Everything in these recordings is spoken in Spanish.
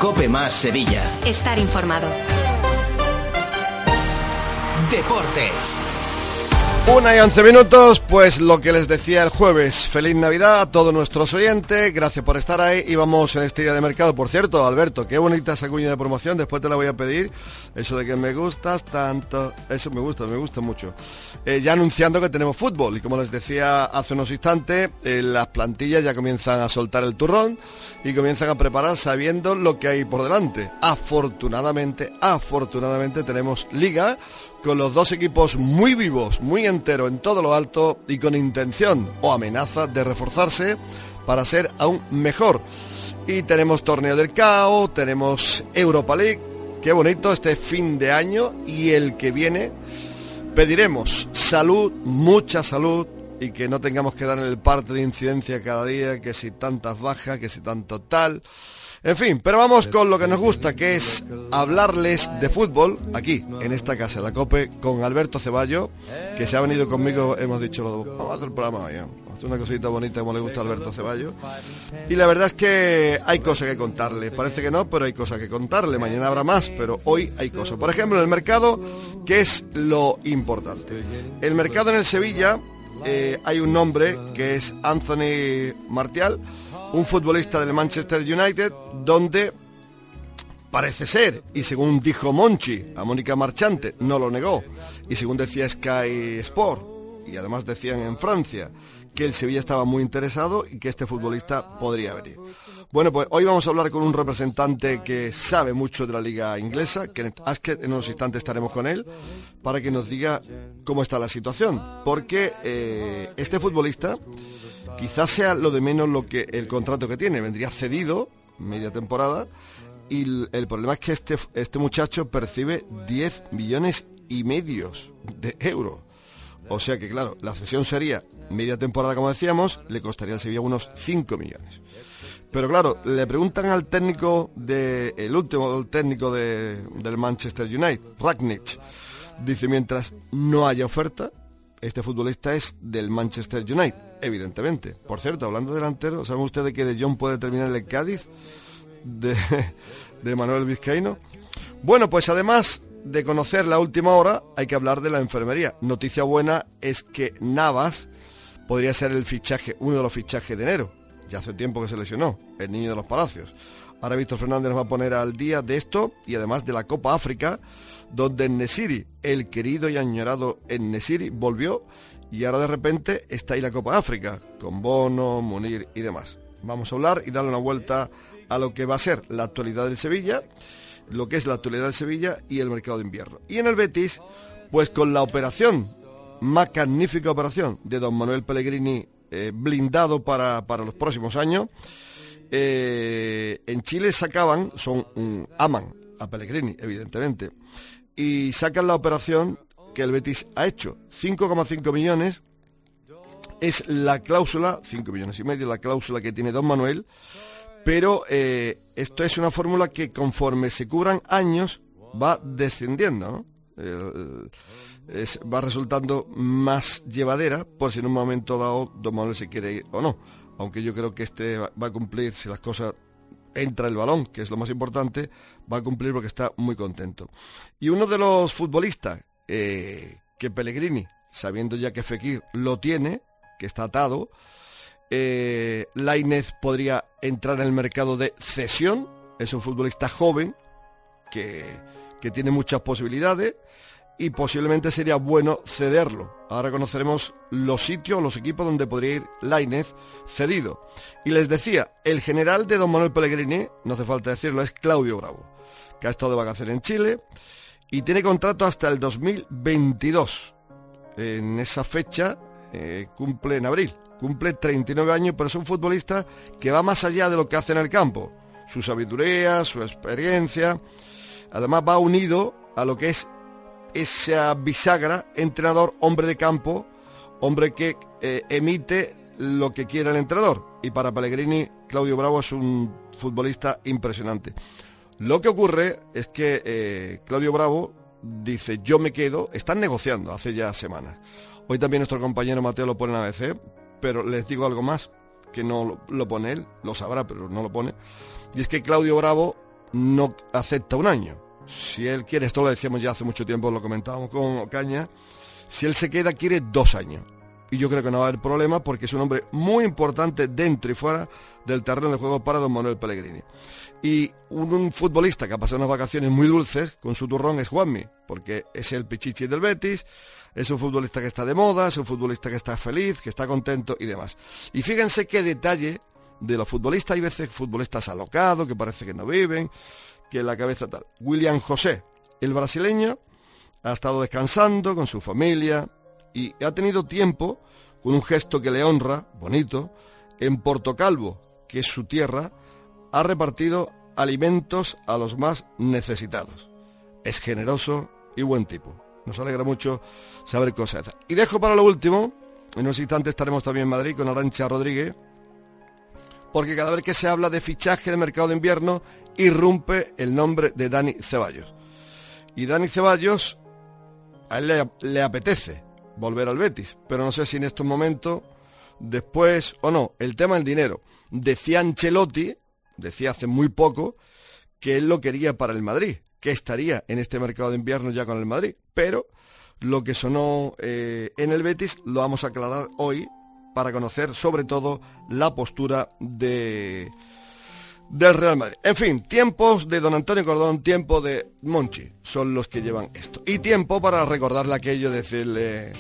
COPE más Sevilla. Estar informado. Deportes. 1:11, pues lo que les decía el jueves. Feliz Navidad a todos nuestros oyentes, gracias por estar ahí y vamos en este día de mercado. Por cierto, Alberto, qué bonita esa cuña de promoción, después te la voy a pedir, eso de que me gustas tanto, eso me gusta mucho. Ya anunciando que tenemos fútbol y como les decía hace unos instantes, las plantillas ya comienzan a soltar el turrón y comienzan a preparar sabiendo lo que hay por delante. Afortunadamente tenemos liga, con los dos equipos muy vivos, muy enteros en todo lo alto y con intención o amenaza de reforzarse para ser aún mejor. Y tenemos torneo del CAO, tenemos Europa League, qué bonito este fin de año y el que viene. Pediremos salud, mucha salud y que no tengamos que dar en el parte de incidencia cada día, que si tantas bajas, que si tanto tal. En fin, pero vamos con lo que nos gusta, que es hablarles de fútbol, aquí, en esta casa, la COPE, con Alberto Ceballo, que se ha venido conmigo, hemos dicho, vamos a hacer el programa hoy, vamos a hacer una cosita bonita como le gusta a Alberto Ceballo. Y la verdad es que hay cosas que contarle, parece que no, pero hay cosas que contarle, mañana habrá más, pero hoy hay cosas. Por ejemplo, en el mercado, ¿qué es lo importante? El mercado en el Sevilla, hay un nombre que es Anthony Martial, un futbolista del Manchester United, donde parece ser, y según dijo Monchi a Mónica Marchante, no lo negó, y según decía Sky Sport, y además decían en Francia, que el Sevilla estaba muy interesado y que este futbolista podría venir. Bueno, pues hoy vamos a hablar con un representante que sabe mucho de la liga inglesa, Kenneth Askett, en unos instantes estaremos con él, para que nos diga cómo está la situación, porque este futbolista quizás sea lo de menos lo que el contrato que tiene, vendría cedido media temporada y el problema es que este muchacho percibe 10 millones y medio de euros. O sea que claro, la cesión sería media temporada como decíamos, le costaría al Sevilla unos 5 millones. Pero claro, le preguntan al técnico el último técnico del Manchester United, Rangnick, dice mientras no haya oferta, este futbolista es del Manchester United, evidentemente. Por cierto, hablando de delantero, ¿saben ustedes que De Jong puede terminar en el Cádiz de Manuel Vizcaíno? Bueno, pues además de conocer la última hora, hay que hablar de la enfermería. Noticia buena es que Navas podría ser uno de los fichajes de enero. Ya hace tiempo que se lesionó, el niño de los Palacios. Ahora Víctor Fernández nos va a poner al día de esto y además de la Copa África, donde En-Nesyri, el querido y añorado En-Nesyri, volvió y ahora de repente está ahí la Copa África, con Bono, Munir y demás. Vamos a hablar y darle una vuelta a lo que va a ser la actualidad del Sevilla, lo que es la actualidad del Sevilla y el mercado de invierno. Y en el Betis, pues con la operación, magnífica operación de don Manuel Pellegrini, blindado para los próximos años. En Chile aman a Pellegrini, evidentemente, y sacan la operación que el Betis ha hecho. 5,5 millones es la cláusula, 5 millones y medio la cláusula que tiene don Manuel, pero esto es una fórmula que conforme se cubran años va descendiendo, ¿no? Va resultando más llevadera por si en un momento dado don Manuel se quiere ir o no, aunque yo creo que va a cumplir, si las cosas entra el balón, que es lo más importante, va a cumplir porque está muy contento. Y uno de los futbolistas que Pellegrini, sabiendo ya que Fekir lo tiene, que está atado, Lainez podría entrar en el mercado de cesión. Es un futbolista joven que tiene muchas posibilidades y posiblemente sería bueno cederlo. Ahora conoceremos los sitios, los equipos donde podría ir Lainez cedido. Y les decía, el general de don Manuel Pellegrini, no hace falta decirlo, es Claudio Bravo, que ha estado de vacaciones en Chile y tiene contrato hasta el 2022. En esa fecha cumple en abril, cumple 39 años, pero es un futbolista que va más allá de lo que hace en el campo. Su sabiduría, su experiencia, además va unido a lo que es esa bisagra entrenador-hombre de campo, hombre que emite lo que quiere el entrenador. Y para Pellegrini, Claudio Bravo es un futbolista impresionante. Lo que ocurre es que Claudio Bravo dice, yo me quedo, están negociando hace ya semanas. Hoy también nuestro compañero Mateo lo pone en ABC, pero les digo algo más, que no lo pone él, lo sabrá, pero no lo pone. Y es que Claudio Bravo no acepta un año. Si él quiere, esto lo decíamos ya hace mucho tiempo, lo comentábamos con Ocaña, si él se queda quiere 2 años. Y yo creo que no va a haber problema porque es un hombre muy importante dentro y fuera del terreno de juego para don Manuel Pellegrini. Y un futbolista que ha pasado unas vacaciones muy dulces con su turrón es Juanmi, porque es el pichichi del Betis, es un futbolista que está de moda, es un futbolista que está feliz, que está contento y demás. Y fíjense qué detalle de los futbolistas, hay veces futbolistas alocados, que parece que no viven, que la cabeza tal. William José, el brasileño, ha estado descansando con su familia y ha tenido tiempo, con un gesto que le honra, bonito, en Portocalvo, que es su tierra, ha repartido alimentos a los más necesitados. Es generoso y buen tipo. Nos alegra mucho saber cosas. Y dejo para lo último, en unos instantes estaremos también en Madrid con Arantxa Rodríguez, porque cada vez que se habla de fichaje de mercado de invierno, irrumpe el nombre de Dani Ceballos. Y Dani Ceballos, a él le apetece volver al Betis, pero no sé si en estos momentos, después o no. El tema del dinero. Decía Ancelotti, decía hace muy poco, que él lo quería para el Madrid, que estaría en este mercado de invierno ya con el Madrid, pero lo que sonó en el Betis lo vamos a aclarar hoy para conocer sobre todo la postura del Real Madrid. En fin, tiempos de don Antonio Cordón, tiempo de Monchi, son los que llevan esto. Y tiempo para recordarle aquello, decirle,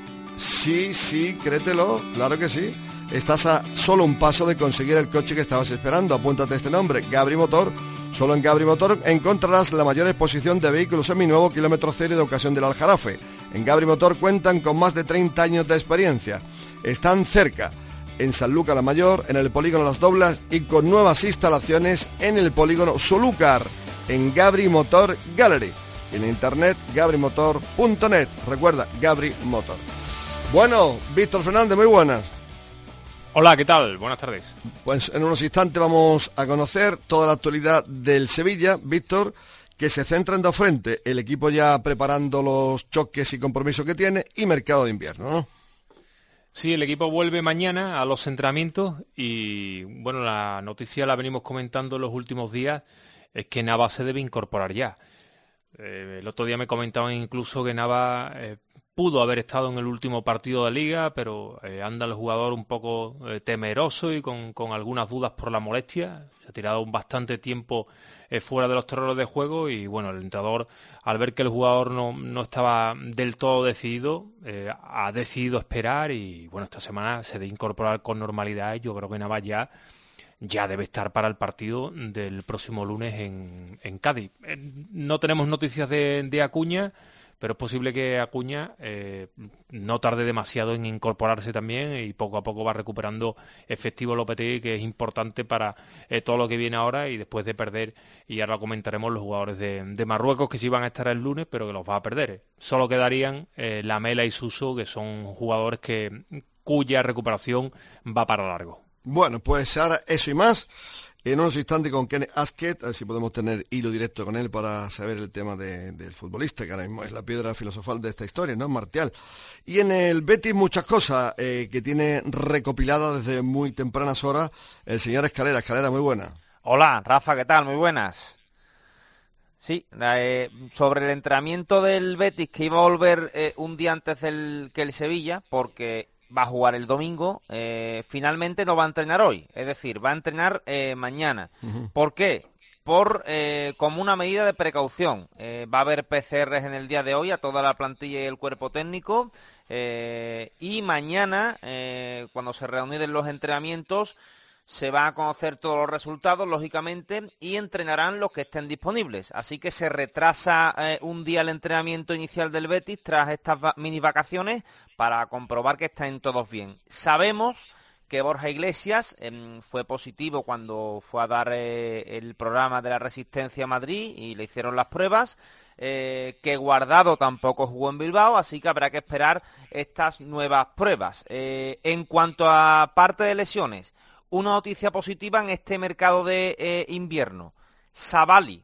sí, créetelo, claro que sí. Estás a solo un paso de conseguir el coche que estabas esperando. Apúntate este nombre, Gabri Motor. Solo en Gabri Motor encontrarás la mayor exposición de vehículos seminuevos kilómetro cero de ocasión del Aljarafe. En Gabri Motor cuentan con más de 30 años de experiencia. Están cerca, en Sanlúcar la Mayor, en el polígono Las Doblas y con nuevas instalaciones en el polígono Solúcar, en Gabri Motor Gallery. Y en internet, gabrimotor.net. Recuerda, Gabri Motor. Bueno, Víctor Fernández, muy buenas. Hola, ¿qué tal? Buenas tardes. Pues en unos instantes vamos a conocer toda la actualidad del Sevilla, Víctor, que se centra en dos frentes. El equipo ya preparando los choques y compromisos que tiene y mercado de invierno, ¿no? Sí, el equipo vuelve mañana a los entrenamientos y, bueno, la noticia la venimos comentando en los últimos días, es que Navas se debe incorporar ya. El otro día me comentaban incluso que Navas pudo haber estado en el último partido de Liga, pero anda el jugador un poco temeroso y con algunas dudas por la molestia. Se ha tirado bastante tiempo fuera de los terrenos de juego y, bueno, el entrenador, al ver que el jugador no estaba del todo decidido, ha decidido esperar y, bueno, esta semana se debe incorporar con normalidad y yo creo que Navas ya debe estar para el partido del próximo lunes en Cádiz. No tenemos noticias de Acuña, pero es posible que Acuña no tarde demasiado en incorporarse también y poco a poco va recuperando efectivo Lopetegui, que es importante para todo lo que viene ahora y después de perder, y ahora lo comentaremos, los jugadores de Marruecos que sí van a estar el lunes, pero que los va a perder. Solo quedarían Lamela y Suso, que son jugadores cuya recuperación va para largo. Bueno, pues ahora eso y más. En unos instantes con Kenneth Asket, a ver si podemos tener hilo directo con él para saber el tema del futbolista, que ahora mismo es la piedra filosofal de esta historia, ¿no? Martial. Y en el Betis muchas cosas que tiene recopiladas desde muy tempranas horas el señor Escalera. Escalera, muy buena. Hola, Rafa, ¿qué tal? Muy buenas. Sí, sobre el entrenamiento del Betis, que iba a volver un día antes que el Sevilla, porque va a jugar el domingo, finalmente no va a entrenar hoy, es decir, va a entrenar mañana. Uh-huh. ¿Por qué? Como una medida de precaución. Va a haber PCRs en el día de hoy a toda la plantilla y el cuerpo técnico, y mañana, cuando se reúnen los entrenamientos, se van a conocer todos los resultados, lógicamente, y entrenarán los que estén disponibles. Así que se retrasa un día el entrenamiento inicial del Betis tras estas mini vacaciones para comprobar que estén todos bien. Sabemos que Borja Iglesias fue positivo cuando fue a dar el programa de la Resistencia a Madrid y le hicieron las pruebas, que Guardado tampoco jugó en Bilbao, así que habrá que esperar estas nuevas pruebas. En cuanto a parte de lesiones, una noticia positiva en este mercado de invierno. Savali,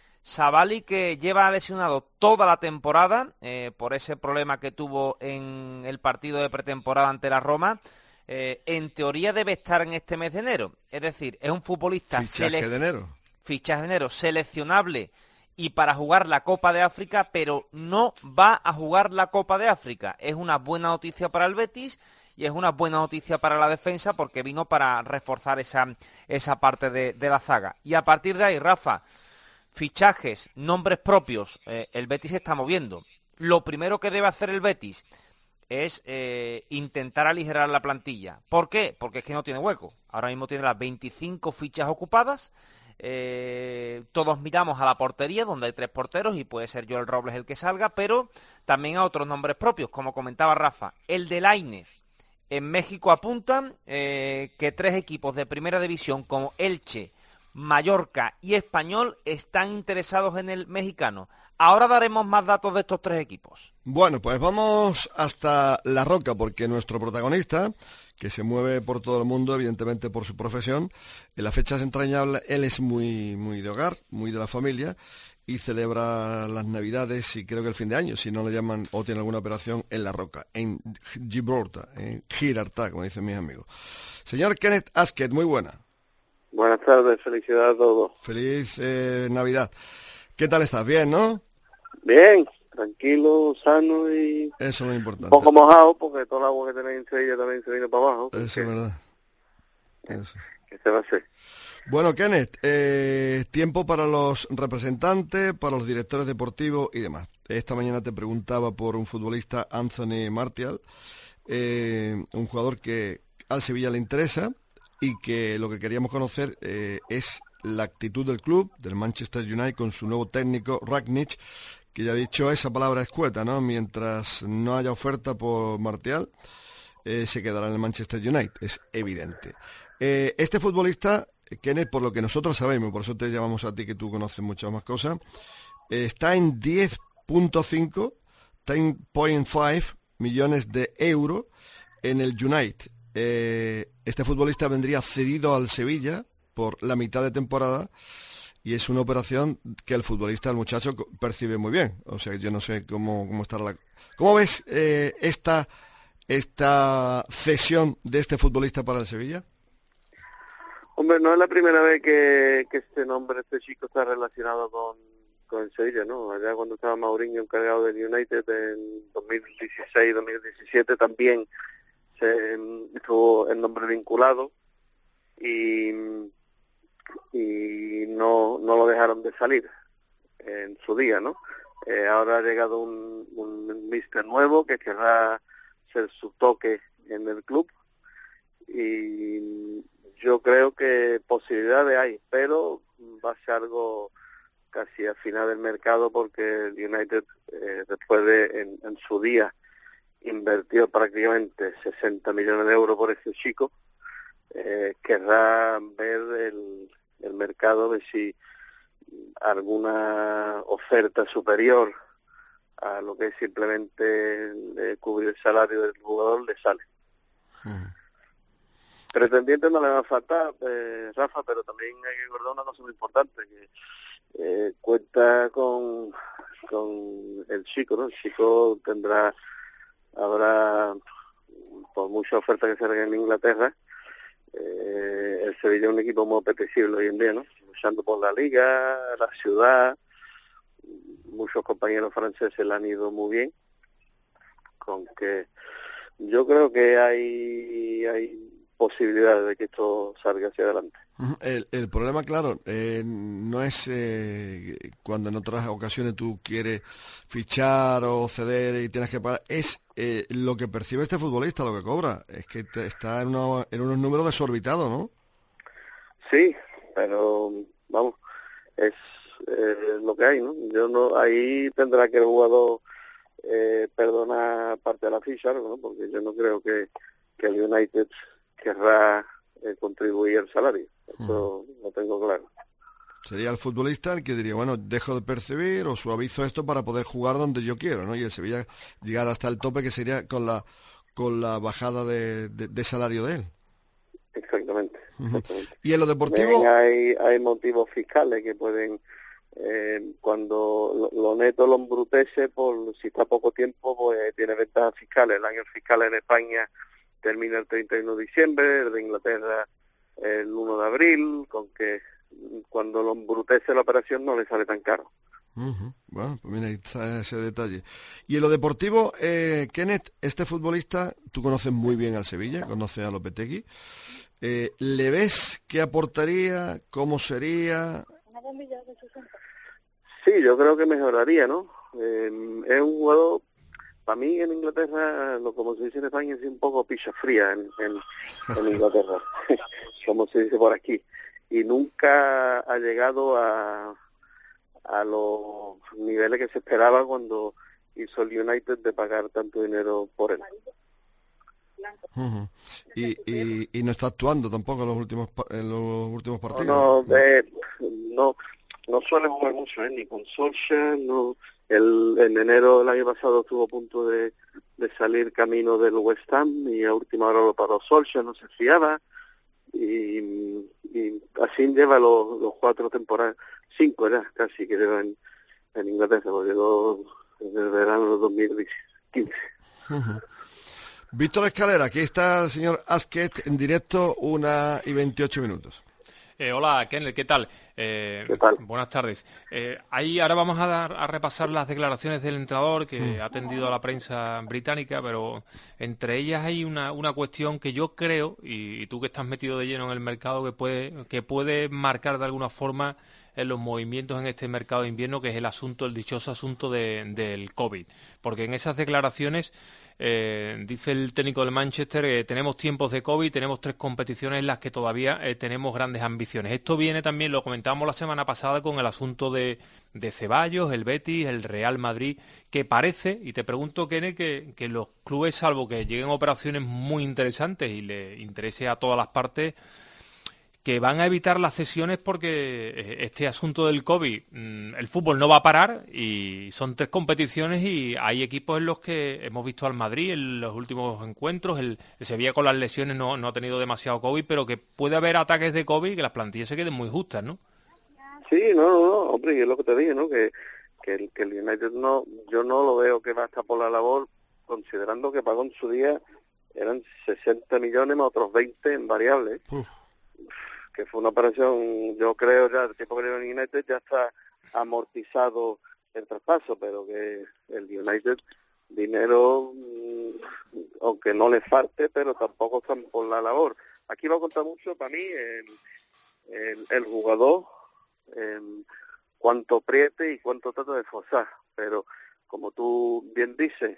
que lleva lesionado toda la temporada por ese problema que tuvo en el partido de pretemporada ante la Roma, en teoría debe estar en este mes de enero. Es decir, es un futbolista... ¿Fichaje de enero? fichaje de enero seleccionable y para jugar la Copa de África, pero no va a jugar la Copa de África. Es una buena noticia para el Betis y es una buena noticia para la defensa porque vino para reforzar esa parte de la zaga. Y a partir de ahí, Rafa, fichajes, nombres propios, el Betis se está moviendo. Lo primero que debe hacer el Betis es intentar aligerar la plantilla. ¿Por qué? Porque es que no tiene hueco. Ahora mismo tiene las 25 fichas ocupadas. Todos miramos a la portería, donde hay 3 porteros, y puede ser Joel Robles el que salga, pero también a otros nombres propios, como comentaba Rafa. El de Lainez. En México apuntan que 3 equipos de primera división como Elche, Mallorca y Español están interesados en el mexicano. Ahora daremos más datos de estos 3 equipos. Bueno, pues vamos hasta La Roca, porque nuestro protagonista, que se mueve por todo el mundo, evidentemente por su profesión, en las fechas entrañables, él es muy de hogar, muy de la familia, y celebra las Navidades y creo que el fin de año, si no le llaman o tiene alguna operación en La Roca, en Gibraltar, en Gibraltar, como dicen mis amigos. Señor Kenneth Asket, muy buena. Buenas tardes, felicidades a todos. Feliz Navidad. ¿Qué tal estás? Bien, ¿no? Bien, tranquilo, sano y Eso es lo importante. un poco mojado porque todo el agua que tenéis en Sevilla también se vino para abajo. Eso es verdad. Eso. ¿Qué se va a hacer? Bueno, Kenneth, tiempo para los representantes, para los directores deportivos y demás. Esta mañana te preguntaba por un futbolista, Anthony Martial, un jugador que al Sevilla le interesa y que lo que queríamos conocer es la actitud del club, del Manchester United, con su nuevo técnico, Rangnick, que ya ha dicho esa palabra escueta, ¿no? Mientras no haya oferta por Martial, se quedará en el Manchester United, es evidente. Este futbolista, Kenneth, por lo que nosotros sabemos, por eso te llamamos a ti que tú conoces muchas más cosas, está en 10.5 millones de euros en el United. Este futbolista vendría cedido al Sevilla por la mitad de temporada y es una operación que el futbolista, el muchacho, percibe muy bien. O sea, yo no sé cómo estará la... ¿Cómo ves esta cesión de este futbolista para el Sevilla? Hombre, no es la primera vez que este nombre, este chico está relacionado con el Sevilla, ¿no? Allá cuando estaba Mourinho encargado del United en 2016-2017 también estuvo el nombre vinculado y no lo dejaron de salir en su día, ¿no? Ahora ha llegado un míster nuevo que querrá hacer su toque en el club y yo creo que posibilidades hay, pero va a ser algo casi al final del mercado porque el United después de en su día invirtió prácticamente 60 millones de euros por ese chico, querrá ver el mercado, ver si alguna oferta superior a lo que es simplemente cubrir el salario del jugador le sale. Pretendientes no le va a faltar, Rafa, pero también hay que recordar una cosa muy importante, que cuenta con el chico, ¿no? El chico habrá, por mucha oferta que se haga en Inglaterra, el Sevilla es un equipo muy apetecible hoy en día, ¿no? Luchando por la liga, la ciudad, muchos compañeros franceses le han ido muy bien, con que yo creo que hay posibilidades de que esto salga hacia adelante. El problema, claro, no es cuando en otras ocasiones tú quieres fichar o ceder y tienes que pagar, es lo que percibe este futbolista, lo que cobra. Es que está en unos números desorbitados, ¿no? Sí, pero vamos, es lo que hay, ¿no? Ahí tendrá que el jugador perdonar parte de la ficha, ¿no? Porque yo no creo que el United querrá contribuir al salario. Eso lo tengo claro. Sería el futbolista el que diría, bueno, dejo de percibir o suavizo esto para poder jugar donde yo quiero, ¿no? Y el Sevilla llegar hasta el tope que sería con la bajada de salario de él. Exactamente. Y en lo deportivo... Hay motivos fiscales que pueden, cuando lo neto lo embrutece, por si está poco tiempo, pues tiene ventajas fiscales. El año fiscal en España termina el 31 de diciembre, el de Inglaterra el 1 de abril, con que cuando lo embrutece la operación no le sale tan caro. Bueno, pues mira, ahí está ese detalle. Y en lo deportivo, Kenneth, este futbolista, tú conoces muy bien al Sevilla, conoces a Lopetegui. ¿Le ves qué aportaría? ¿Cómo sería? Sí, yo creo que mejoraría, ¿no? Es un jugador, para mí en Inglaterra, como se dice en España, es un poco picha fría en Inglaterra, como se dice por aquí. Y nunca ha llegado a los niveles que se esperaba cuando hizo el United de pagar tanto dinero por él. Y no está actuando tampoco en los últimos partidos. No suele jugar mucho, ni con Solskjaer, no. En enero del año pasado estuvo a punto de salir camino del West Ham y a última hora lo paró Solskjaer, no se fiaba, y así lleva los 4 temporadas, 5 ya casi que lleva en Inglaterra, porque llegó en el verano de 2015. Víctor Escalera, aquí está el señor Asquet en directo, 1:28. Hola, Kenneth, ¿qué tal? ¿Qué tal? Buenas tardes. Ahora vamos a repasar las declaraciones del entrenador que ha atendido a la prensa británica, pero entre ellas hay una cuestión que yo creo, y tú que estás metido de lleno en el mercado, que puede marcar de alguna forma en los movimientos en este mercado de invierno, que es el dichoso asunto del COVID. Porque en esas declaraciones dice el técnico del Manchester que tenemos tiempos de COVID, tenemos 3 competiciones en las que todavía tenemos grandes ambiciones. Esto viene también, lo comentábamos la semana pasada con el asunto de Ceballos, el Betis, el Real Madrid, que parece, y te pregunto, Kenneth, que los clubes, salvo que lleguen operaciones muy interesantes y le interese a todas las partes, que van a evitar las cesiones porque este asunto del COVID, el fútbol no va a parar y son 3 competiciones y hay equipos en los que hemos visto al Madrid en los últimos encuentros, el Sevilla con las lesiones no ha tenido demasiado COVID, pero que puede haber ataques de COVID y que las plantillas se queden muy justas, ¿no? Sí, no, hombre, y es lo que te dije, ¿no? Que el United yo no lo veo que va a estar por la labor, considerando que pagó en su día, eran 60 millones más otros 20 en variables. Que fue una operación, yo creo ya, el tiempo que lleva en United ya está amortizado el traspaso, pero que el United, dinero, aunque no le falte, pero tampoco están por la labor. Aquí va a contar mucho para mí el jugador, cuánto priete y cuánto trata de forzar, pero como tú bien dices,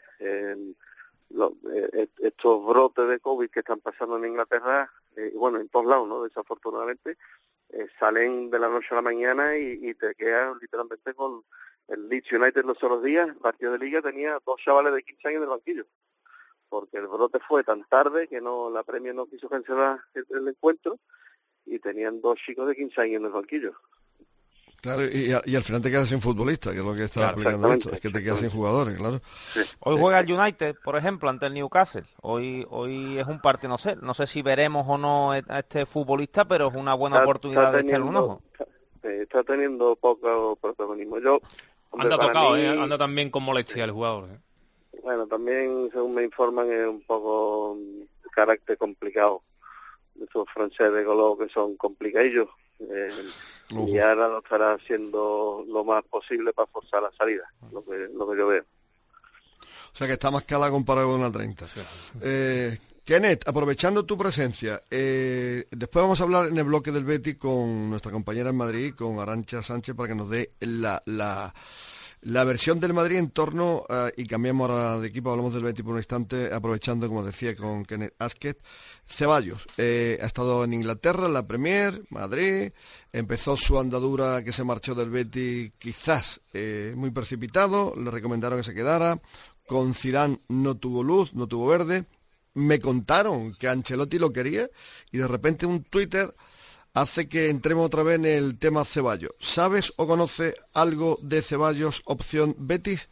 estos brotes de COVID que están pasando en Inglaterra, bueno, en todos lados, ¿no? Desafortunadamente, salen de la noche a la mañana y te quedas literalmente con el Leeds United los otros días, partido de liga, tenía 2 chavales de 15 años en el banquillo, porque el brote fue tan tarde que la Premier no quiso cancelar el encuentro y tenían 2 chicos de 15 años en el banquillo. Claro, y al final te quedas sin futbolista, que es lo que está aplicando esto, es que te quedas sin jugadores, claro. Sí. Hoy juega el United, por ejemplo, ante el Newcastle. Hoy es un partido, no sé si veremos o no a este futbolista, pero es una buena oportunidad de echarle un ojo. Está teniendo poco protagonismo. Anda también con molestia el jugador. Bueno, también, según me informan, es un poco carácter complicado. Esos franceses de color que son complicadillos. Y ahora lo estará haciendo lo más posible para forzar la salida, lo que yo veo. O sea que está más cala comparado con la 30. Kenneth, aprovechando tu presencia, después vamos a hablar en el bloque del Betis con nuestra compañera en Madrid, con Arantxa Sánchez, para que nos dé la versión del Madrid en torno, y cambiamos ahora de equipo, hablamos del Betis por un instante, aprovechando, como decía, con Kenneth Asquet. Ceballos ha estado en Inglaterra, en la Premier, Madrid, empezó su andadura que se marchó del Betis quizás muy precipitado, le recomendaron que se quedara, con Zidane no tuvo luz, no tuvo verde, me contaron que Ancelotti lo quería y de repente un Twitter hace que entremos otra vez en el tema Ceballos. ¿Sabes o conoces algo de Ceballos opción Betis?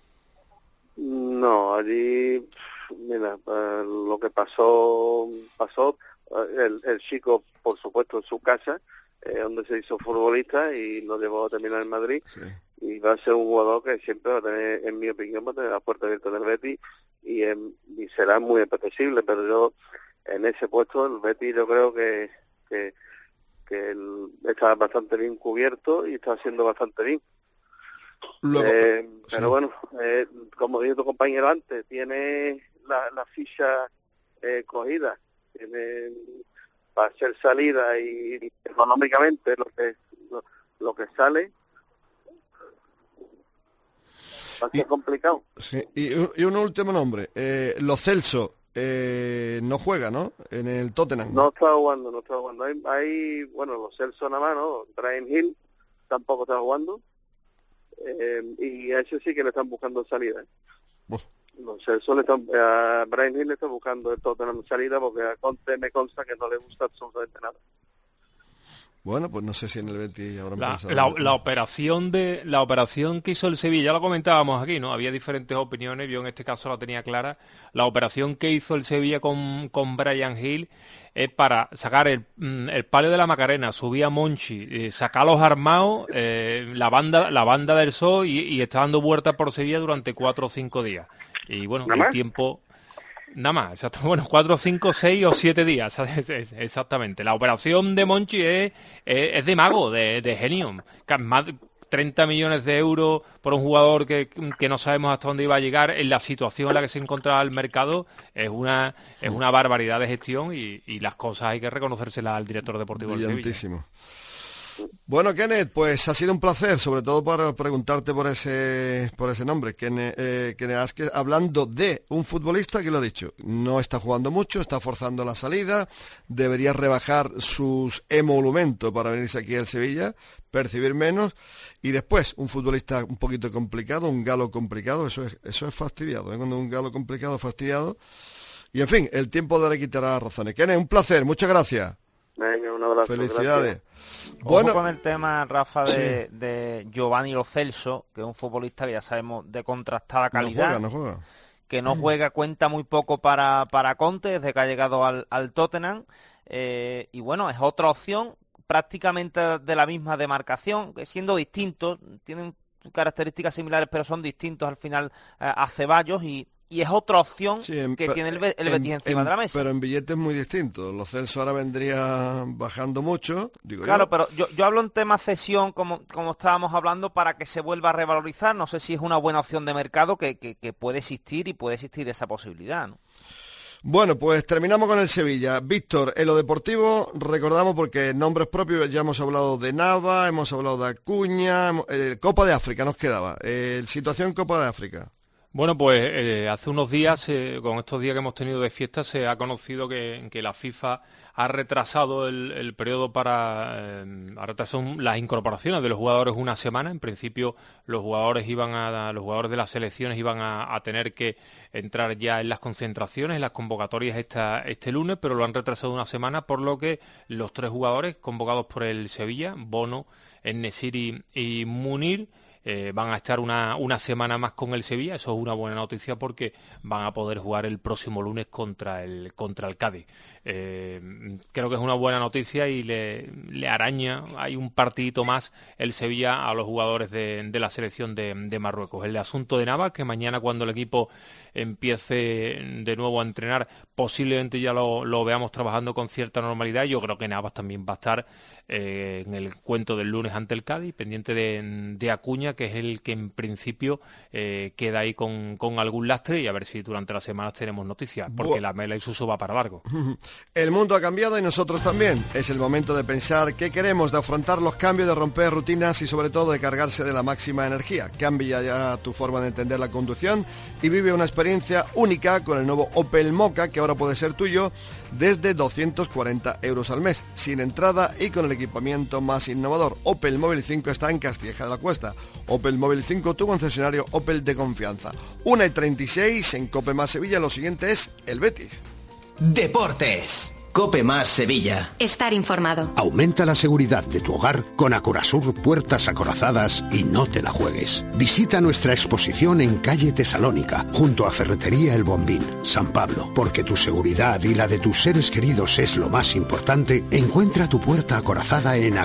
No, allí, mira, lo que pasó. El chico, por supuesto, en su casa, donde se hizo futbolista y lo llevó a terminar en Madrid. Sí. Y va a ser un jugador que siempre va a tener, en mi opinión, va a tener la puerta abierta del Betis y será muy apetecible, pero yo, en ese puesto, el Betis yo creo que que él está bastante bien cubierto y está haciendo bastante bien. Luego, pero bueno, como dijo tu compañero antes, tiene la ficha cogida, tiene para hacer salida y económicamente lo que sale va a ser complicado. Sí. Y un último nombre, Lo Celso no juega, ¿no? En el Tottenham. No está jugando. Hay bueno, Lo Celso nada más, ¿no? Bryan Hill tampoco está jugando. Y a ese sí que le están buscando salida. Los Celso a Bryan Hill le está buscando el Tottenham salida porque a Conte me consta que no le gusta absolutamente nada. Bueno, pues no sé si en el Betis habrán pensado. La operación que hizo el Sevilla, ya lo comentábamos aquí, ¿no? Había diferentes opiniones, yo en este caso la tenía clara. La operación que hizo el Sevilla con Bryan Hill es para sacar el palio de la Macarena, subir a Monchi, sacarlos armados, la banda del Sol y está dando vueltas por Sevilla durante 4 o 5 días. Y bueno, el tiempo... Nada más, exacto. Bueno, 4, 5, 6 o 7 días, ¿sabes? Exactamente. La operación de Monchi es de mago, de genio. Más de 30 millones de euros por un jugador que no sabemos hasta dónde iba a llegar en la situación en la que se encontraba el mercado. Es una barbaridad de gestión y las cosas hay que reconocérselas al director deportivo del Sevilla. Bueno, Kenneth, pues ha sido un placer, sobre todo para preguntarte por ese nombre. Kenneth, hablando de un futbolista que lo ha dicho, no está jugando mucho, está forzando la salida, debería rebajar sus emolumentos para venirse aquí al Sevilla, percibir menos, y después un futbolista un poquito complicado, un galo complicado, eso es fastidiado, cuando un galo complicado fastidiado, y en fin, el tiempo le quitará razones. Kenneth, un placer, muchas gracias. Venga, un abrazo. Felicidades. Gracias. Bueno, con el tema, Rafa, de Giovanni Lo Celso, que es un futbolista que ya sabemos de contrastada calidad. No juega. Que no juega, cuenta muy poco para Conte desde que ha llegado al Tottenham. Y bueno, es otra opción prácticamente de la misma demarcación, que siendo distintos, tienen características similares, pero son distintos al final a Ceballos y es otra opción que tiene el Betis encima de la mesa. Pero en billetes muy distintos. Los Celso ahora vendría bajando mucho. Claro, pero yo hablo en tema cesión, como estábamos hablando, para que se vuelva a revalorizar. No sé si es una buena opción de mercado que puede existir y puede existir esa posibilidad, ¿no? Bueno, pues terminamos con el Sevilla. Víctor, en lo deportivo, recordamos porque nombres propios, ya hemos hablado de Nava, hemos hablado de Acuña, Copa de África nos quedaba. Situación Copa de África. Bueno, pues hace unos días, con estos días que hemos tenido de fiesta, se ha conocido que la FIFA ha retrasado el periodo ha retrasado las incorporaciones de los jugadores una semana. En principio, los jugadores de las selecciones iban a tener que entrar ya en las concentraciones, en las convocatorias este lunes, pero lo han retrasado una semana, por lo que los 3 jugadores convocados por el Sevilla, Bono, En-Nesyri y Munir, van a estar una semana más con el Sevilla. Eso es una buena noticia porque van a poder jugar el próximo lunes contra el Cádiz. Creo que es una buena noticia y le araña, hay un partidito más el Sevilla a los jugadores de la selección de Marruecos. El asunto de Navas, que mañana cuando el equipo empiece de nuevo a entrenar, posiblemente ya lo veamos trabajando con cierta normalidad. Yo creo que Navas también va a estar en el cuento del lunes ante el Cádiz, pendiente de Acuña, que es el que en principio queda ahí con algún lastre, y a ver si durante las semanas tenemos noticias, porque la Mela y Suso va para largo. El mundo ha cambiado y nosotros también. Es el momento de pensar qué queremos, de afrontar los cambios, de romper rutinas y sobre todo de cargarse de la máxima energía. Cambia ya tu forma de entender la conducción y vive una experiencia única con el nuevo Opel Mokka, que ahora puede ser tuyo desde 240 euros al mes, sin entrada y con el equipamiento más innovador. Opel Móvil 5 está en Castilleja de la Cuesta. Opel Móvil 5, tu concesionario Opel de confianza. 1:36 en Cope Más Sevilla. Lo siguiente es el Betis. Deportes. Cope Más Sevilla. Estar informado. Aumenta la seguridad de tu hogar con Acorasur Puertas Acorazadas y no te la juegues. Visita nuestra exposición en calle Tesalónica, junto a Ferretería El Bombín, San Pablo. Porque tu seguridad y la de tus seres queridos es lo más importante, encuentra tu puerta acorazada en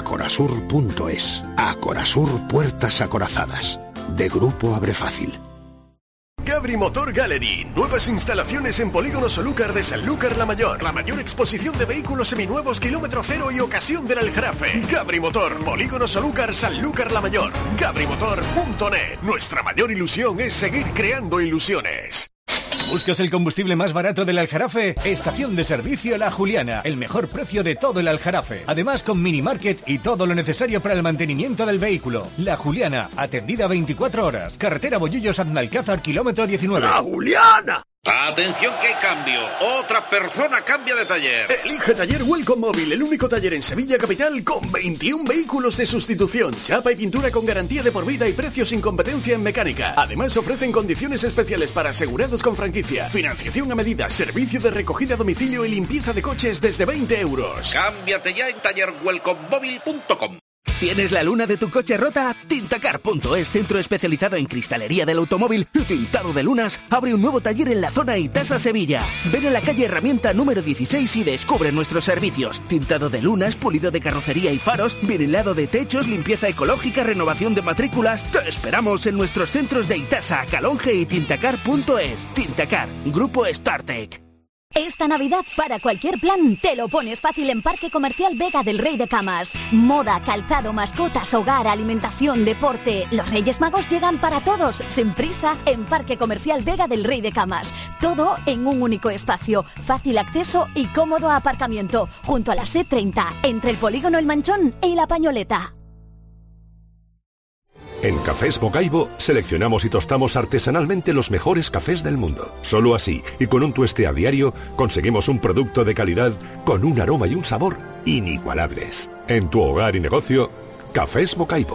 acorasur.es. Acorasur Puertas Acorazadas. De Grupo Abre Fácil. ¡Qué Gabri Motor Gallery. Nuevas instalaciones en Polígono Solúcar de Sanlúcar la Mayor. La mayor exposición de vehículos seminuevos kilómetro cero y ocasión del Aljarafe. Gabri Motor, Polígono Solúcar, Sanlúcar la Mayor. GabriMotor.net. Nuestra mayor ilusión es seguir creando ilusiones. ¿Buscas el combustible más barato del Aljarafe? Estación de servicio La Juliana, el mejor precio de todo el Aljarafe. Además con mini market y todo lo necesario para el mantenimiento del vehículo. La Juliana, atendida 24 horas. Carretera Bollullos-Aznalcázar, kilómetro 19. ¡La Juliana! Atención que hay cambio, otra persona cambia de taller. Elige Taller Welcome Móvil, el único taller en Sevilla capital con 21 vehículos de sustitución, chapa y pintura con garantía de por vida y precios sin competencia en mecánica. Además ofrecen condiciones especiales para asegurados con franquicia, financiación a medida, servicio de recogida a domicilio y limpieza de coches desde 20 euros. Cámbiate ya en tallerwelcomemóvil.com. ¿Tienes la luna de tu coche rota? Tintacar.es, centro especializado en cristalería del automóvil y tintado de lunas, abre un nuevo taller en la zona Itasa, Sevilla. Ven a la calle Herramienta número 16 y descubre nuestros servicios. Tintado de lunas, pulido de carrocería y faros, vinilado de techos, limpieza ecológica, renovación de matrículas. Te esperamos en nuestros centros de Itasa, Calonge y Tintacar.es. Tintacar, Grupo StarTech. Esta Navidad, para cualquier plan, te lo pones fácil en Parque Comercial Vega del Rey de Camas. Moda, calzado, mascotas, hogar, alimentación, deporte. Los Reyes Magos llegan para todos, sin prisa, en Parque Comercial Vega del Rey de Camas. Todo en un único espacio, fácil acceso y cómodo aparcamiento, junto a la C30, entre el polígono El Manchón y La Pañoleta. En Cafés Bocaibo seleccionamos y tostamos artesanalmente los mejores cafés del mundo. Solo así, y con un tueste a diario, conseguimos un producto de calidad con un aroma y un sabor inigualables. En tu hogar y negocio, Cafés Bocaibo.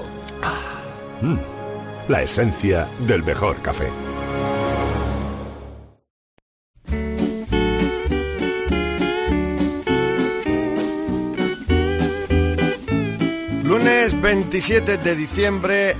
La esencia del mejor café. Lunes 27 de diciembre,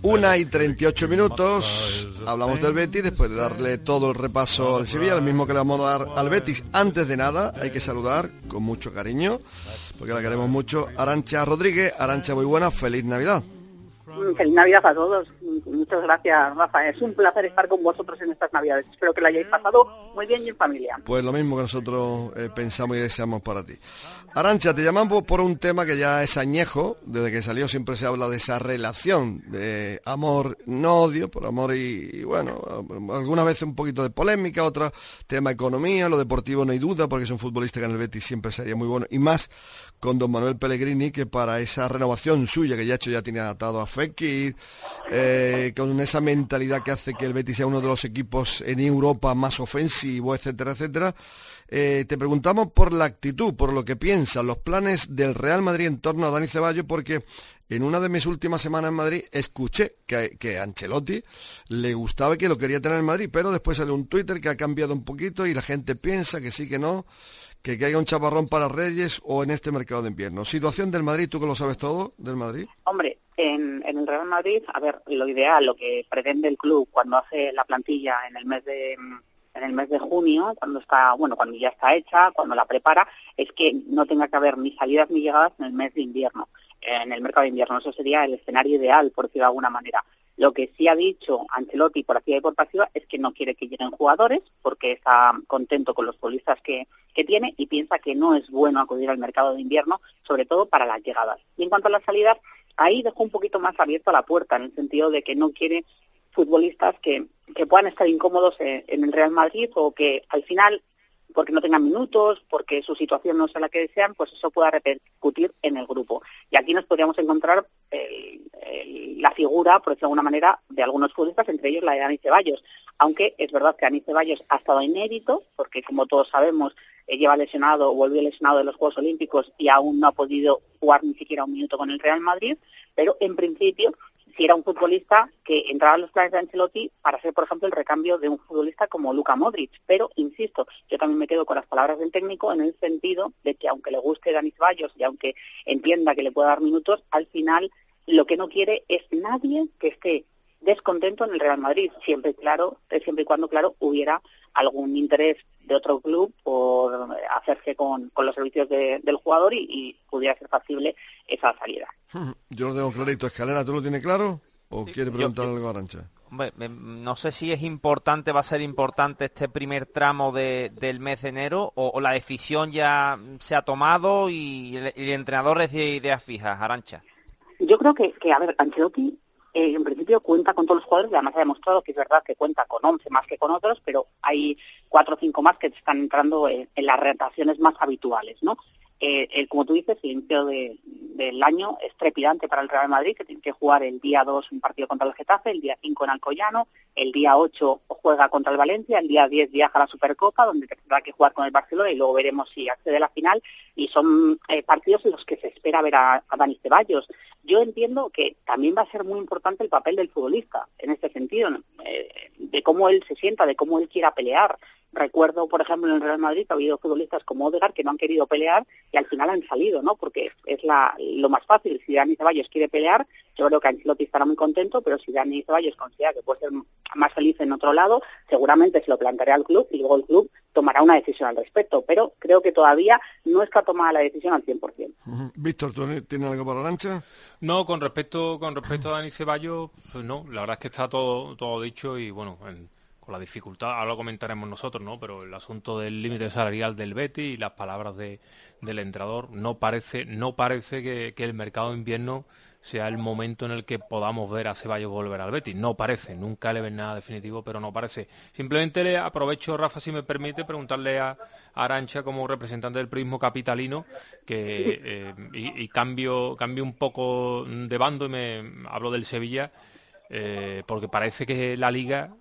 1:38. Hablamos del Betis, después de darle todo el repaso al Sevilla, el mismo que le vamos a dar al Betis. Antes de nada, hay que saludar con mucho cariño, porque la queremos mucho, Arantxa Rodríguez. Arantxa, muy buena, feliz Navidad. Feliz Navidad a todos. Muchas gracias, Rafa. Es un placer estar con vosotros en estas Navidades. Espero que lo hayáis pasado muy bien y en familia. Pues lo mismo que nosotros pensamos y deseamos para ti. Arantxa, te llamamos por un tema que ya es añejo. Desde que salió siempre se habla de esa relación de amor, no odio, por amor y bueno, algunas veces un poquito de polémica, otras tema economía, lo deportivo no hay duda, porque es un futbolista que en el Betis siempre sería muy bueno. Y más con don Manuel Pellegrini, que para esa renovación suya, que ya tiene atado a Fekir, con esa mentalidad que hace que el Betis sea uno de los equipos en Europa más ofensivo, etcétera, etcétera. Te preguntamos por la actitud, por lo que piensan, los planes del Real Madrid en torno a Dani Ceballos, porque en una de mis últimas semanas en Madrid escuché que a Ancelotti le gustaba y que lo quería tener en Madrid, pero después salió un Twitter que ha cambiado un poquito y la gente piensa que sí, que no, que haya un chaparrón para Reyes o en este mercado de invierno. Situación del Madrid, tú que lo sabes todo del Madrid. Hombre, en el Real Madrid, a ver, lo ideal, lo que pretende el club cuando hace la plantilla en el mes de junio, cuando ya está hecha, cuando la prepara, es que no tenga que haber ni salidas ni llegadas en el mes de invierno, en el mercado de invierno. Eso sería el escenario ideal, por decirlo de alguna manera. Lo que sí ha dicho Ancelotti por activa y por pasiva es que no quiere que lleguen jugadores porque está contento con los futbolistas que tiene y piensa que no es bueno acudir al mercado de invierno, sobre todo para las llegadas. Y en cuanto a las salidas, ahí dejó un poquito más abierta la puerta, en el sentido de que no quiere futbolistas que puedan estar incómodos en el Real Madrid o que al final, porque no tengan minutos, porque su situación no sea la que desean, pues eso pueda repercutir en el grupo. Y aquí nos podríamos encontrar la figura, por decirlo de alguna manera, de algunos futbolistas, entre ellos la de Dani Ceballos. Aunque es verdad que Dani Ceballos ha estado inédito, porque como todos sabemos, volvió lesionado de los Juegos Olímpicos y aún no ha podido jugar ni siquiera un minuto con el Real Madrid, pero en principio si era un futbolista que entraba en los planes de Ancelotti para ser, por ejemplo, el recambio de un futbolista como Luka Modric. Pero, insisto, yo también me quedo con las palabras del técnico en el sentido de que aunque le guste Dani Ceballos y aunque entienda que le pueda dar minutos, al final lo que no quiere es nadie que esté descontento en el Real Madrid, siempre y cuando, claro, hubiera algún interés de otro club por hacerse con los servicios del jugador y pudiera ser factible esa salida. Yo lo tengo clarito. Escalera, ¿tú lo tienes claro? ¿O quiere preguntar algo a Arantxa? No sé si es importante, va a ser importante este primer tramo del mes de enero o la decisión ya se ha tomado y el entrenador es de ideas fijas, Arantxa. Yo creo que a ver, Ancelotti en principio cuenta con todos los jugadores y además ha demostrado que es verdad que cuenta con 11 más que con otros, pero hay 4 o 5 más que están entrando en las rotaciones más habituales, ¿no? Como tú dices, el inicio del año es trepidante para el Real Madrid, que tiene que jugar el día 2 un partido contra el Getafe, el día 5 en Alcoyano, el día 8 juega contra el Valencia, el día 10 viaja a la Supercopa, donde tendrá que jugar con el Barcelona y luego veremos si accede a la final, y son partidos en los que se espera ver a Dani Ceballos. Yo entiendo que también va a ser muy importante el papel del futbolista, en este sentido, ¿no? De cómo él se sienta, de cómo él quiera pelear. Recuerdo, por ejemplo, en el Real Madrid ha habido futbolistas como Odegaard que no han querido pelear y al final han salido, ¿no? Porque es lo más fácil. Si Dani Ceballos quiere pelear, yo creo que Ancelotti estará muy contento, pero si Dani Ceballos considera que puede ser más feliz en otro lado, seguramente se lo planteará al club y luego el club tomará una decisión al respecto. Pero creo que todavía no está tomada la decisión al 100%. Víctor, ¿tú tienes algo para Arantxa? No, con respecto a Dani Ceballos, pues no, la verdad es que está todo dicho y bueno, con la dificultad, ahora lo comentaremos nosotros, ¿no? Pero el asunto del límite salarial del Betis y las palabras del entrenador, no parece que el mercado de invierno sea el momento en el que podamos ver a Ceballos volver al Betis. No parece, nunca le ven nada definitivo, pero no parece. Simplemente le aprovecho, Rafa, si me permite, preguntarle a Arantxa como representante del periodismo capitalino que y cambio un poco de bando y me hablo del Sevilla, porque parece que la Liga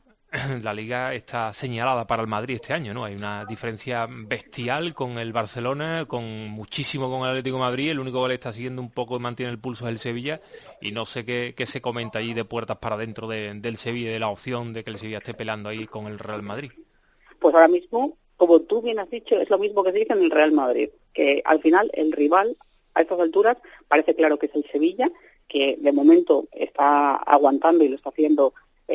está señalada para el Madrid este año, ¿no? Hay una diferencia bestial con el Barcelona, muchísimo con el Atlético de Madrid. El único que le está siguiendo un poco y mantiene el pulso es el Sevilla, y no sé qué se comenta allí de puertas para dentro del Sevilla, de la opción de que el Sevilla esté peleando ahí con el Real Madrid. Pues ahora mismo, como tú bien has dicho, es lo mismo que se dice en el Real Madrid, que al final el rival a estas alturas parece claro que es el Sevilla, que de momento está aguantando y lo está haciendo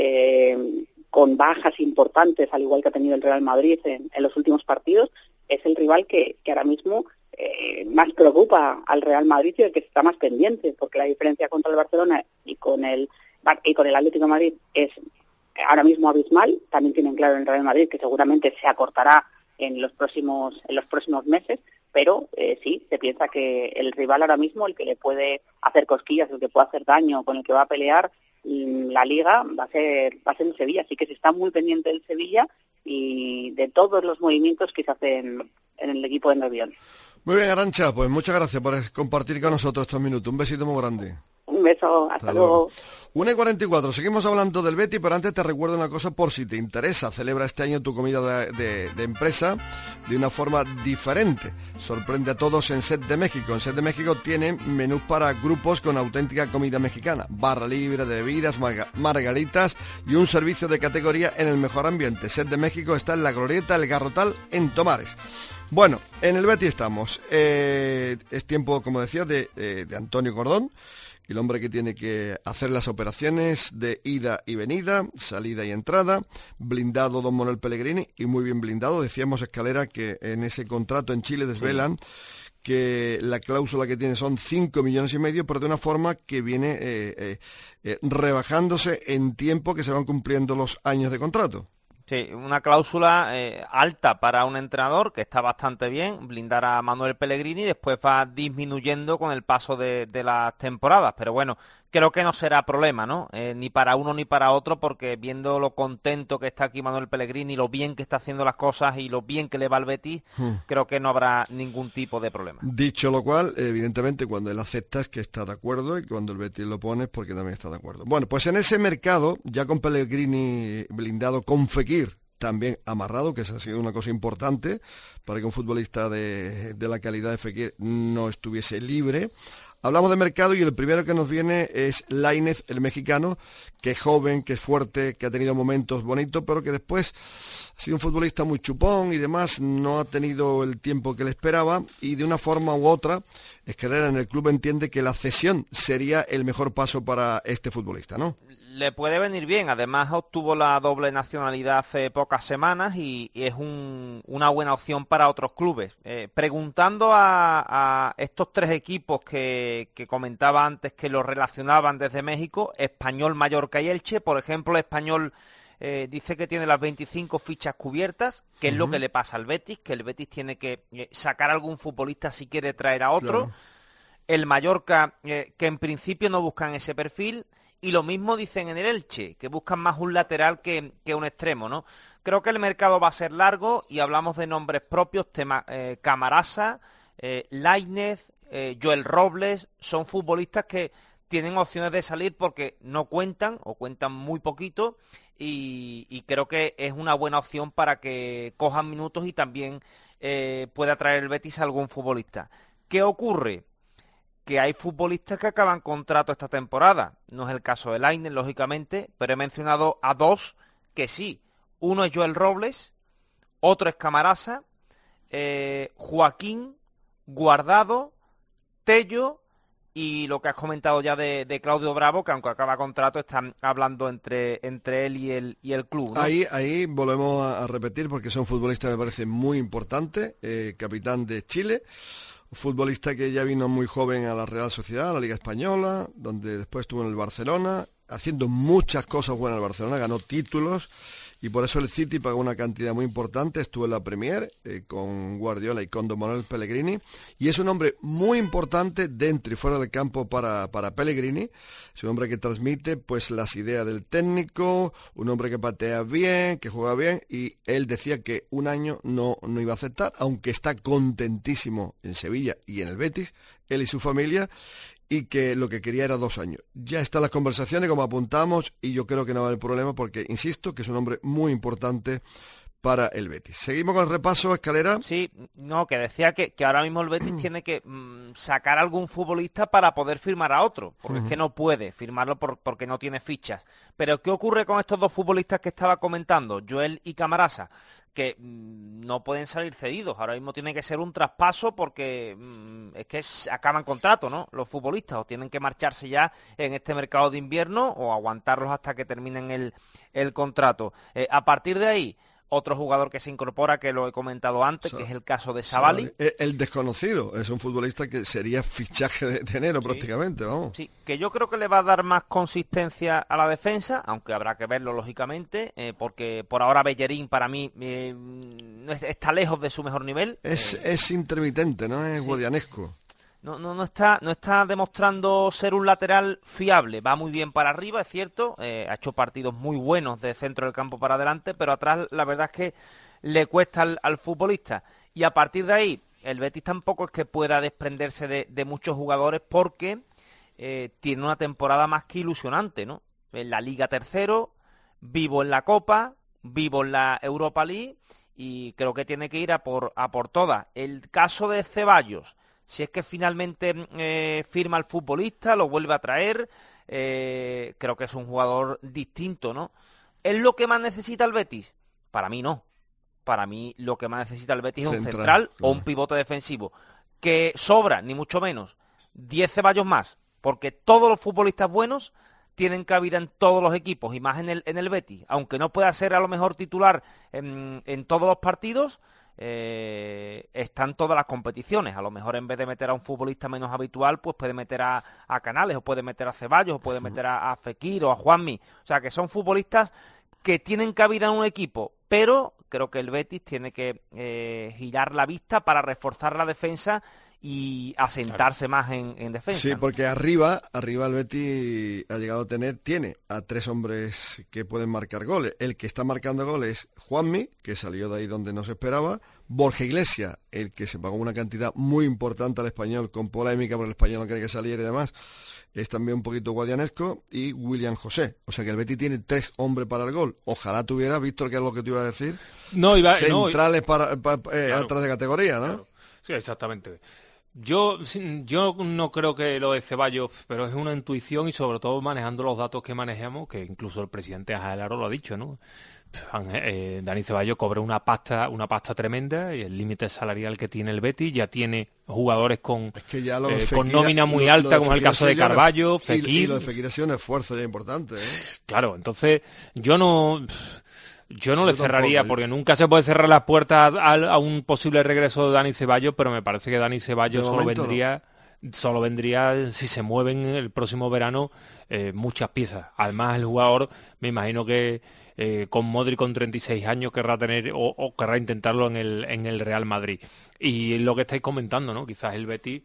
con bajas importantes, al igual que ha tenido el Real Madrid en los últimos partidos. Es el rival que ahora mismo más preocupa al Real Madrid y el que está más pendiente, porque la diferencia contra el Barcelona y con el Atlético de Madrid es ahora mismo abismal. También tienen claro en el Real Madrid que seguramente se acortará en los próximos meses, pero sí, se piensa que el rival ahora mismo, el que le puede hacer cosquillas, el que puede hacer daño, con el que va a pelear la Liga, va a ser el Sevilla. Así que se está muy pendiente del Sevilla y de todos los movimientos que se hacen en el equipo de Nervión. Muy bien, Arantxa, pues muchas gracias por compartir con nosotros estos minutos. Un besito muy grande. Un beso, hasta luego. 1:44, seguimos hablando del Betis, pero antes te recuerdo una cosa por si te interesa. Celebra este año tu comida de empresa de una forma diferente. Sorprende a todos en Set de México. En Set de México tienen menús para grupos con auténtica comida mexicana, barra libre de bebidas, margaritas y un servicio de categoría en el mejor ambiente. Set de México está en la Glorieta El Garrotal en Tomares. Bueno, en el Betis estamos. Es tiempo, como decía, de Antonio Cordón, el hombre que tiene que hacer las operaciones de ida y venida, salida y entrada, blindado Don Manuel Pellegrini, y muy bien blindado. Decíamos, Escalera, que en ese contrato en Chile desvelan que la cláusula que tiene son 5,5 millones, pero de una forma que viene rebajándose en tiempo que se van cumpliendo los años de contrato. Sí, una cláusula alta para un entrenador, que está bastante bien, blindar a Manuel Pellegrini, y después va disminuyendo con el paso de las temporadas, pero bueno, creo que no será problema, ¿no? Ni para uno ni para otro, porque viendo lo contento que está aquí Manuel Pellegrini, lo bien que está haciendo las cosas y lo bien que le va al Betis, creo que no habrá ningún tipo de problema. Dicho lo cual, evidentemente cuando él acepta es que está de acuerdo, y cuando el Betis lo pone es porque también está de acuerdo. Bueno, pues en ese mercado, ya con Pellegrini blindado, con Fekir también amarrado, que esa ha sido una cosa importante para que un futbolista de la calidad de Fekir no estuviese libre. Hablamos de mercado y el primero que nos viene es Lainez, el mexicano, que es joven, que es fuerte, que ha tenido momentos bonitos, pero que después ha sido un futbolista muy chupón y demás, no ha tenido el tiempo que le esperaba, y de una forma u otra, Escalera en el club entiende que la cesión sería el mejor paso para este futbolista, ¿no? Le puede venir bien, además obtuvo la doble nacionalidad hace pocas semanas y es una buena opción para otros clubes. Preguntando a estos tres equipos que que comentaba antes que lo relacionaban desde México, Español, Mallorca y Elche. Por ejemplo, el Español dice que tiene las 25 fichas cubiertas, que es lo que le pasa al Betis, que el Betis tiene que sacar a algún futbolista si quiere traer a otro. Claro. El Mallorca, que en principio no buscan ese perfil, y lo mismo dicen en el Elche, que buscan más un lateral que un extremo, ¿no? Creo que el mercado va a ser largo y hablamos de nombres propios, Camarasa, Lainez, Joel Robles, son futbolistas que tienen opciones de salir porque no cuentan o cuentan muy poquito y creo que es una buena opción para que cojan minutos y también pueda traer el Betis a algún futbolista. ¿Qué ocurre? Que hay futbolistas que acaban contrato esta temporada. No es el caso de Lainez, lógicamente, pero he mencionado a dos que sí. Uno es Joel Robles, otro es Camarasa, Joaquín, Guardado, Tello y lo que has comentado ya de Claudio Bravo, que aunque acaba contrato están hablando entre él y el club, ¿no? Ahí volvemos a repetir porque son futbolistas me parece muy importantes, capitán de Chile, futbolista que ya vino muy joven a la Real Sociedad, a la Liga Española, donde después estuvo en el Barcelona, haciendo muchas cosas buenas en el Barcelona, ganó títulos y por eso el City pagó una cantidad muy importante, estuvo en la Premier con Guardiola y con Don Manuel Pellegrini y es un hombre muy importante dentro y fuera del campo para Pellegrini, es un hombre que transmite pues las ideas del técnico, un hombre que patea bien, que juega bien y él decía que un año no iba a aceptar, aunque está contentísimo en Sevilla y en el Betis, él y su familia, y que lo que quería era 2 años. Ya están las conversaciones, como apuntamos, y yo creo que no va a haber problema porque, insisto, que es un hombre muy importante para el Betis. Seguimos con el repaso, Escalera. Sí, no, que decía que ahora mismo el Betis tiene que sacar a algún futbolista para poder firmar a otro, porque es que no puede firmarlo porque no tiene fichas. Pero ¿qué ocurre con estos dos futbolistas que estaba comentando, Joel y Camarasa? Que no pueden salir cedidos, ahora mismo tiene que ser un traspaso porque es que acaban contrato, ¿no? Los futbolistas o tienen que marcharse ya en este mercado de invierno o aguantarlos hasta que terminen el contrato. A partir de ahí, otro jugador que se incorpora, que lo he comentado antes, que es el caso de Savali. El desconocido, es un futbolista que sería fichaje de enero prácticamente, vamos. Sí, que yo creo que le va a dar más consistencia a la defensa, aunque habrá que verlo lógicamente, porque por ahora Bellerín para mí está lejos de su mejor nivel. Es intermitente, ¿no? Es guadianesco. No está demostrando ser un lateral fiable. Va muy bien para arriba, es cierto. Ha hecho partidos muy buenos de centro del campo para adelante, pero atrás la verdad es que le cuesta al futbolista. Y a partir de ahí, el Betis tampoco es que pueda desprenderse de muchos jugadores porque tiene una temporada más que ilusionante, ¿no? En la Liga tercero, vivo en la Copa, vivo en la Europa League y creo que tiene que ir a por todas. El caso de Ceballos, si es que finalmente firma al futbolista, lo vuelve a traer, creo que es un jugador distinto, ¿no? ¿Es lo que más necesita el Betis? Para mí no. Para mí lo que más necesita el Betis es un central o un pivote defensivo. Que sobra, ni mucho menos, 10 Ceballos más, porque todos los futbolistas buenos tienen cabida en todos los equipos y más en el Betis. Aunque no pueda ser a lo mejor titular en todos los partidos, están todas las competiciones. A lo mejor en vez de meter a un futbolista menos habitual, pues puede meter a Canales, o puede meter a Ceballos, o puede meter a Fekir o a Juanmi. O sea, que son futbolistas que tienen cabida en un equipo, pero creo que el Betis tiene que girar la vista para reforzar la defensa y asentarse más en defensa. Sí, porque arriba el Betis ha llegado a tiene a 3 hombres que pueden marcar goles. El que está marcando goles es Juanmi, que salió de ahí donde no se esperaba. Borja Iglesias, el que se pagó una cantidad muy importante al Español, con polémica por el Español no quiere que saliera y demás, es también un poquito guadianesco. Y William José. O sea que el Betis tiene 3 hombres para el gol. Ojalá tuviera, Víctor, que es lo que te iba a decir, centrales para claro, atrás de categoría, ¿no? Claro. Sí, exactamente. Yo no creo que lo de Ceballos, pero es una intuición y sobre todo manejando los datos que manejamos, que incluso el presidente Ángel Aro lo ha dicho, ¿no? Dani Ceballos cobra una pasta tremenda y el límite salarial que tiene el Betis ya tiene jugadores con nómina muy alta, como es el caso de Carballo, Fekir. Y lo de Fekir ha sido un esfuerzo ya importante, ¿eh? Claro, entonces yo no le cerraría, porque nunca se puede cerrar las puertas a un posible regreso de Dani Ceballos, pero me parece que Dani Ceballos solo vendría solo vendría si se mueven el próximo verano muchas piezas. Además el jugador, me imagino que con Modric con 36 años querrá tener o querrá intentarlo en el Real Madrid. Y lo que estáis comentando, ¿no? Quizás el Betis,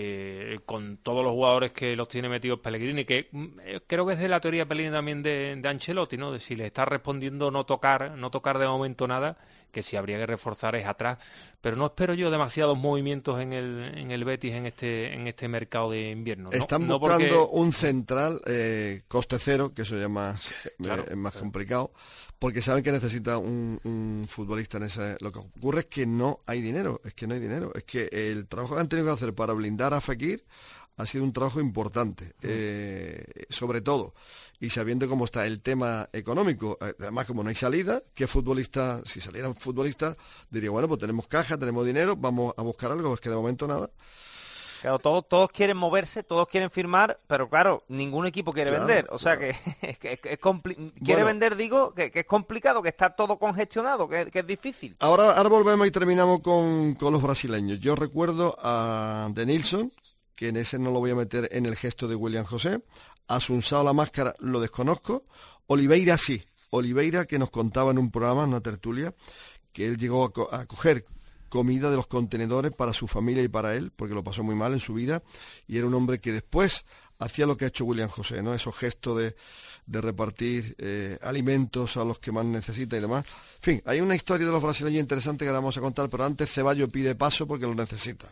con todos los jugadores que los tiene metidos Pellegrini, que creo que es de la teoría Pellegrini también de Ancelotti, ¿no? De si le está respondiendo no tocar de momento nada, que si habría que reforzar es atrás. Pero no espero yo demasiados movimientos en el Betis en este mercado de invierno. Están buscando un central coste cero, que eso ya es más complicado, porque saben que necesita un futbolista en ese. Lo que ocurre es que no hay dinero, es que el trabajo que han tenido que hacer para blindar a Fekir ha sido un trabajo importante, sobre todo, y sabiendo cómo está el tema económico, además como no hay salida, ¿qué futbolista, si salieran futbolistas, diría, bueno, pues tenemos caja, tenemos dinero, vamos a buscar algo, pues que de momento nada. Claro, todos quieren moverse, todos quieren firmar, pero claro, ningún equipo quiere vender. O sea que quiere vender, digo, que es complicado, que está todo congestionado, que es difícil. Ahora volvemos y terminamos con los brasileños. Yo recuerdo a Denilson, que en ese no lo voy a meter en el gesto de William José. Asunsao la máscara lo desconozco. Oliveira sí. Oliveira, que nos contaba en un programa, en una tertulia, que él llegó a coger comida de los contenedores para su familia y para él, porque lo pasó muy mal en su vida, y era un hombre que después hacía lo que ha hecho William José, ¿no? Esos gestos de repartir alimentos a los que más necesita y demás. En fin, hay una historia de los brasileños interesante que ahora vamos a contar, pero antes Ceballos pide paso porque lo necesita.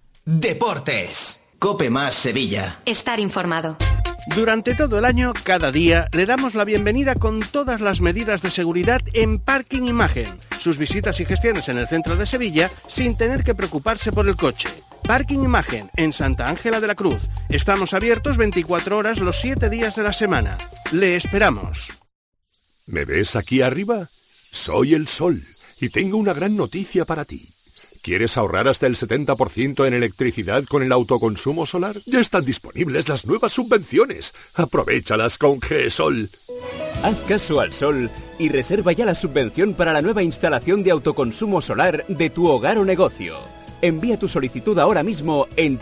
Deportes. COPE más Sevilla. Estar informado. Durante todo el año, cada día, le damos la bienvenida con todas las medidas de seguridad en Parking Imagen. Sus visitas y gestiones en el centro de Sevilla sin tener que preocuparse por el coche. Parking Imagen, en Santa Ángela de la Cruz. Estamos abiertos 24 horas los 7 días de la semana. Le esperamos. ¿Me ves aquí arriba? Soy el Sol y tengo una gran noticia para ti. ¿Quieres ahorrar hasta el 70% en electricidad con el autoconsumo solar? Ya están disponibles las nuevas subvenciones. Aprovéchalas con GESOL. Haz caso al sol y reserva ya la subvención para la nueva instalación de autoconsumo solar de tu hogar o negocio. Envía tu solicitud ahora mismo en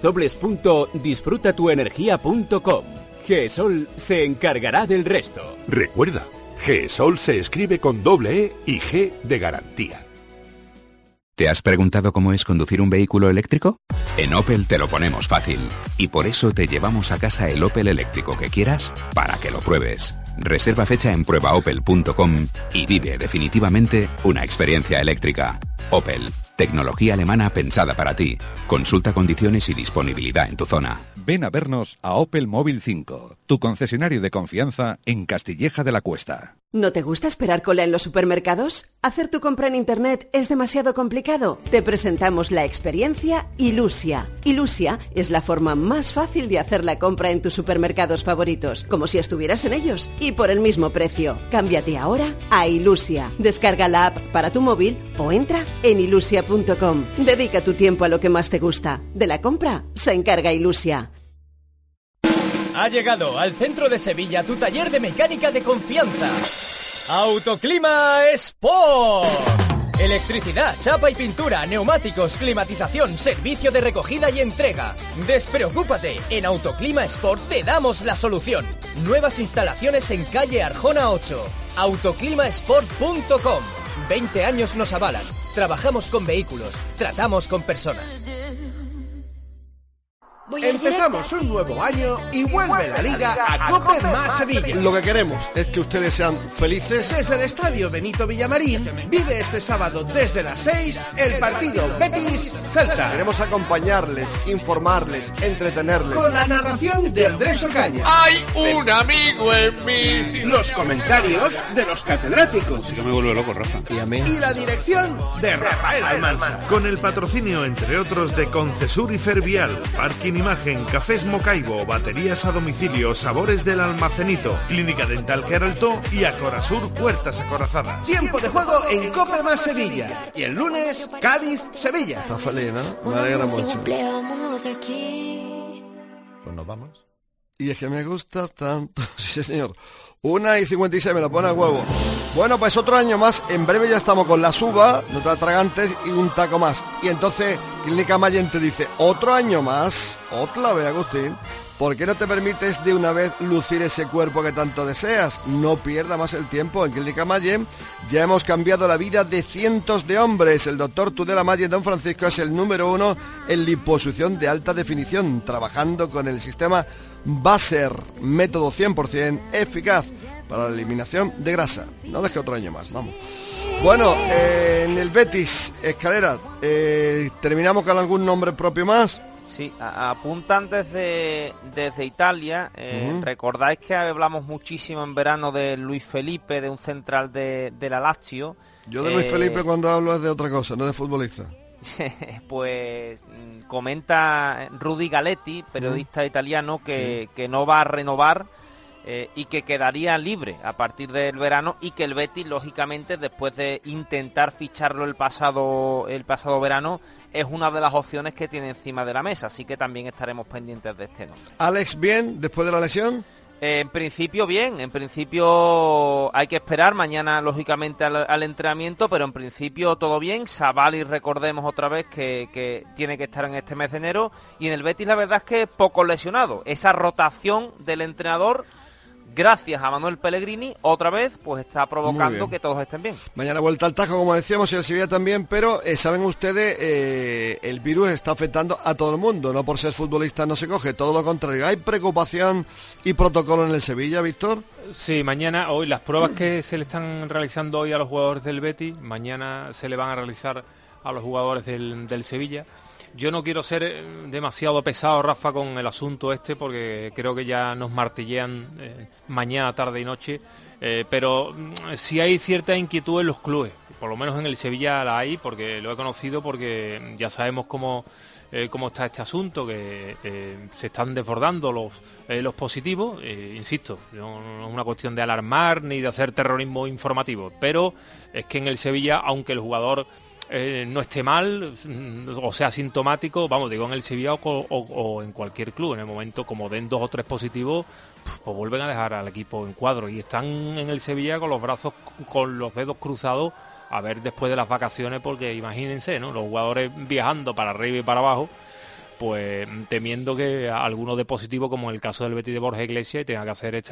www.disfrutatuenergia.com. GESOL se encargará del resto. Recuerda, GESOL se escribe con doble E y G de garantía. ¿Te has preguntado cómo es conducir un vehículo eléctrico? En Opel te lo ponemos fácil y por eso te llevamos a casa el Opel eléctrico que quieras para que lo pruebes. Reserva fecha en pruebaopel.com y vive definitivamente una experiencia eléctrica. Opel, tecnología alemana pensada para ti. Consulta condiciones y disponibilidad en tu zona. Ven a vernos a Opel Móvil 5, tu concesionario de confianza en Castilleja de la Cuesta. ¿No te gusta esperar cola en los supermercados? ¿Hacer tu compra en Internet es demasiado complicado? Te presentamos la experiencia Ilusia. Ilusia es la forma más fácil de hacer la compra en tus supermercados favoritos, como si estuvieras en ellos, y por el mismo precio. Cámbiate ahora a Ilusia. Descarga la app para tu móvil o entra en ilusia.com. Dedica tu tiempo a lo que más te gusta. De la compra se encarga Ilusia. Ha llegado al centro de Sevilla tu taller de mecánica de confianza. Autoclima Sport. Electricidad, chapa y pintura, neumáticos, climatización, servicio de recogida y entrega. Despreocúpate, en Autoclima Sport te damos la solución. Nuevas instalaciones en calle Arjona 8. Autoclimasport.com. 20 años nos avalan. Trabajamos con vehículos, tratamos con personas. Empezamos un nuevo año y vuelve la Liga a COPE más Sevilla. Lo que queremos es que ustedes sean felices. Desde el Estadio Benito Villamarín vive este sábado desde las 6 el partido Betis-Celta. Queremos acompañarles, informarles, entretenerles. Con la narración de Andrés Ocaña. ¡Hay un amigo en mí! Los comentarios de los catedráticos. Sí que me vuelve loco, Rafa. Y a mí. Y la dirección de Rafael Almanza. Con el patrocinio, entre otros, de Concesur y Fervial, Parking Imagen, Cafés Mocaibo, baterías a domicilio, Sabores del Almacenito, Clínica Dental Queraltó y Acorasur Puertas Acorazadas. Tiempo de juego en COPE más Sevilla. Y el lunes, Cádiz-Sevilla. Está feliz, ¿no? Me alegra mucho. Pues nos vamos. Y es que me gusta tanto. Sí, señor. 1:56, me lo pone a huevo. Bueno, pues otro año más. En breve ya estamos con la suba, no te atragantes, y un taco más. Y entonces Clínica Mayen te dice, otro año más, otra vez, Agustín. ¿Por qué no te permites de una vez lucir ese cuerpo que tanto deseas? No pierda más el tiempo. En Clínica Mayen ya hemos cambiado la vida de cientos de hombres. El doctor Tudela Mayen Don Francisco es el número 1 en liposucción de alta definición, trabajando con el sistema Baser, método 100% eficaz para la eliminación de grasa. No deje otro año más, vamos. Bueno, en el Betis, Escalera, ¿terminamos con algún nombre propio más? Sí, apuntan desde Italia. Recordáis que hablamos muchísimo en verano de Luis Felipe, de un central de la Lazio. Yo de Luis Felipe cuando hablo es de otra cosa, no de futbolista. Pues comenta Rudy Galetti, periodista italiano, que no va a renovar y que quedaría libre a partir del verano, y que el Betis, lógicamente, después de intentar ficharlo el pasado verano, es una de las opciones que tiene encima de la mesa, así que también estaremos pendientes de este nombre. Alex, ¿bien después de la lesión? En principio bien, en principio hay que esperar mañana lógicamente al entrenamiento, pero en principio todo bien. Savali, recordemos otra vez que tiene que estar en este mes de enero, y en el Betis la verdad es que poco lesionado. Esa rotación del entrenador, gracias a Manuel Pellegrini, otra vez, pues está provocando que todos estén bien. Mañana vuelta al Tajo, como decíamos, y el Sevilla también, pero saben ustedes, el virus está afectando a todo el mundo, no por ser futbolista no se coge, todo lo contrario. ¿Hay preocupación y protocolo en el Sevilla, Víctor? Sí, mañana, hoy, las pruebas que se le están realizando hoy a los jugadores del Betis, mañana se le van a realizar a los jugadores del Sevilla. Yo no quiero ser demasiado pesado, Rafa, con el asunto este, porque creo que ya nos martillean mañana, tarde y noche, pero sí hay cierta inquietud en los clubes, por lo menos en el Sevilla la hay, porque lo he conocido, porque ya sabemos cómo está este asunto, que se están desbordando los positivos, insisto, no es una cuestión de alarmar ni de hacer terrorismo informativo, pero es que en el Sevilla, aunque el jugador no esté mal, o sea asintomático, vamos, digo en el Sevilla o en cualquier club, en el momento como den 2 o 3 positivos, pues vuelven a dejar al equipo en cuadro, y están en el Sevilla con los dedos cruzados a ver después de las vacaciones, porque imagínense, ¿no?, los jugadores viajando para arriba y para abajo, pues temiendo que alguno de positivo, como en el caso del Betis de Borja Iglesias, y tenga que hacer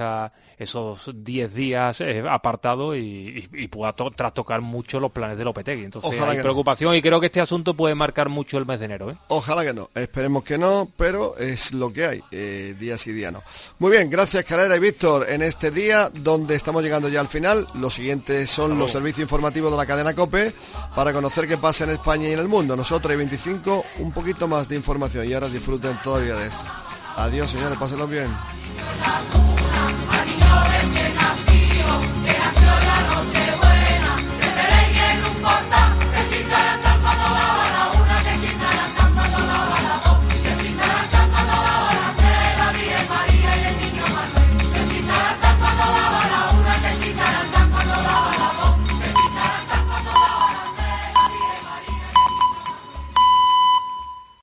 esos 10 días apartados y pueda trastocar mucho los planes de Lopetegui. Entonces ojalá hay preocupación, y creo que este asunto puede marcar mucho el mes de enero. Ojalá que no, esperemos que no, pero es lo que hay, día sí, día no. Muy bien, gracias Calera y Víctor, en este día donde estamos llegando ya al final. Los siguientes son los servicios informativos de la cadena COPE, para conocer qué pasa en España y en el mundo. Nosotros, hay 25, un poquito más de información, y ahora disfruten todavía de esto. Adiós, señores, pásenlo bien.